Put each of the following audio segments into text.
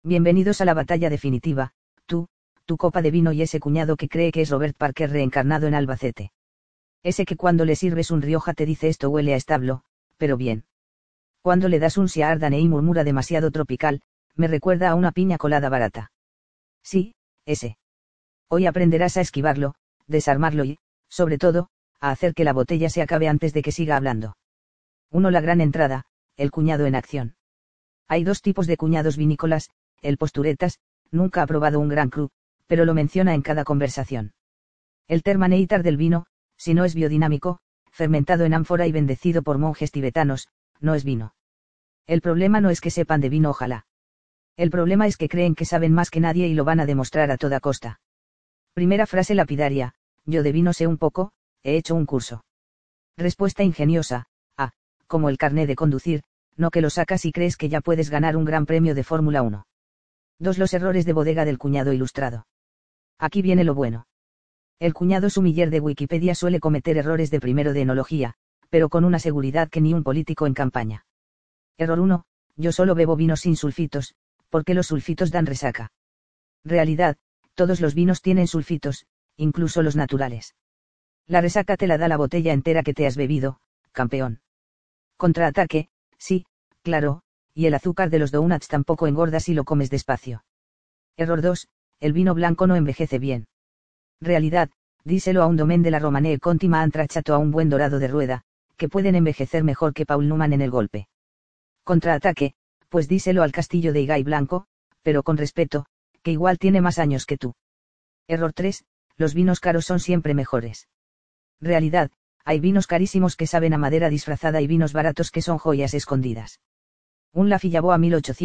Bienvenidos a la batalla definitiva, tú, tu copa de vino y ese cuñado que cree que es Robert Parker reencarnado en Albacete. Ese que cuando le sirves un Rioja te dice esto huele a establo, pero bien. Cuando le das un Siardane y murmura demasiado tropical, me recuerda a una piña colada barata. Sí, ese. Hoy aprenderás a esquivarlo, desarmarlo y, sobre todo, a hacer que la botella se acabe antes de que siga hablando. 1. La gran entrada, el cuñado en acción. Hay dos tipos de cuñados vinícolas, el posturetas, nunca ha probado un gran cru, pero lo menciona en cada conversación. El termaneitar del vino, si no es biodinámico, fermentado en ánfora y bendecido por monjes tibetanos, no es vino. El problema no es que sepan de vino, ojalá. El problema es que creen que saben más que nadie y lo van a demostrar a toda costa. Primera frase lapidaria: yo de vino sé un poco, he hecho un curso. Respuesta ingeniosa: como el carné de conducir, no que lo sacas y crees que ya puedes ganar un gran premio de Fórmula 1. 2. Los errores de bodega del cuñado ilustrado. Aquí viene lo bueno. El cuñado sumiller de Wikipedia suele cometer errores de primero de enología, pero con una seguridad que ni un político en campaña. Error 1. Yo solo bebo vinos sin sulfitos, porque los sulfitos dan resaca. Realidad: todos los vinos tienen sulfitos, incluso los naturales. La resaca te la da la botella entera que te has bebido, campeón. Contraataque: sí, claro, y el azúcar de los donuts tampoco engorda si lo comes despacio. Error 2. El vino blanco no envejece bien. Realidad: díselo a un domaine de la Romanée Conti ma han tracciato a un buen dorado de rueda, que pueden envejecer mejor que Paul Newman en el golpe. Contraataque: pues díselo al castillo de Higay Blanco, pero con respeto, que igual tiene más años que tú. Error 3. Los vinos caros son siempre mejores. Realidad: hay vinos carísimos que saben a madera disfrazada y vinos baratos que son joyas escondidas. Un Lafite Boa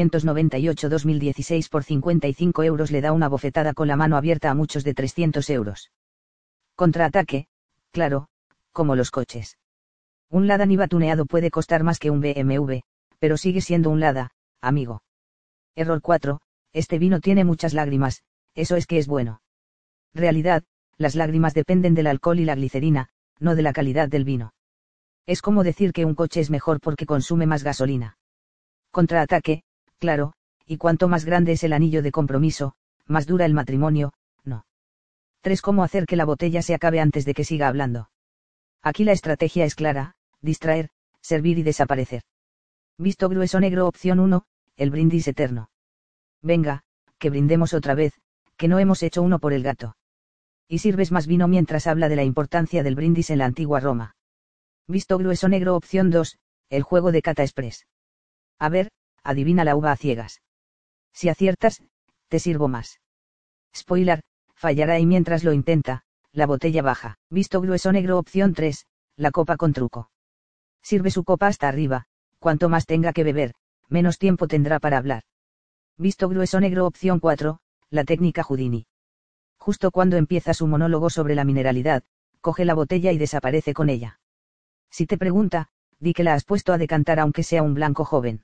1898-2016 por 55 euros le da una bofetada con la mano abierta a muchos de 300 euros. Contraataque: claro, como los coches. Un Lada Niva tuneado puede costar más que un BMW, pero sigue siendo un Lada, amigo. Error 4. Este vino tiene muchas lágrimas, eso es que es bueno. Realidad: las lágrimas dependen del alcohol y la glicerina, no de la calidad del vino. Es como decir que un coche es mejor porque consume más gasolina. Contraataque: claro, y cuanto más grande es el anillo de compromiso, más dura el matrimonio, no. 3. Cómo hacer que la botella se acabe antes de que siga hablando. Aquí la estrategia es clara: distraer, servir y desaparecer. Visto grueso negro opción 1, el brindis eterno. Venga, que brindemos otra vez, que no hemos hecho uno por el gato. Y sirves más vino mientras habla de la importancia del brindis en la antigua Roma. Visto grueso negro opción 2, el juego de cata express. A ver, adivina la uva a ciegas. Si aciertas, te sirvo más. Spoiler: fallará y mientras lo intenta, la botella baja. Visto grueso negro opción 3, la copa con truco. Sirve su copa hasta arriba, cuanto más tenga que beber, menos tiempo tendrá para hablar. Visto grueso negro opción 4, la técnica Houdini. Justo cuando empieza su monólogo sobre la mineralidad, coge la botella y desaparece con ella. Si te pregunta, di que la has puesto a decantar aunque sea un blanco joven.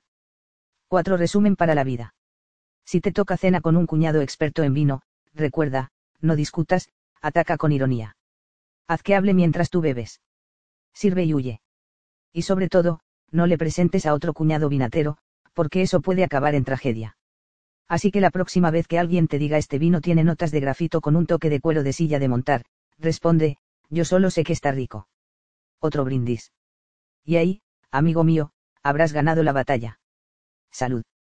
4. Resumen para la vida. Si te toca cena con un cuñado experto en vino, recuerda: no discutas, ataca con ironía. Haz que hable mientras tú bebes. Sirve y huye. Y sobre todo, no le presentes a otro cuñado vinatero, porque eso puede acabar en tragedia. Así que la próxima vez que alguien te diga este vino tiene notas de grafito con un toque de cuero de silla de montar, responde: yo solo sé que está rico. Otro brindis. Y ahí, amigo mío, habrás ganado la batalla. Salud.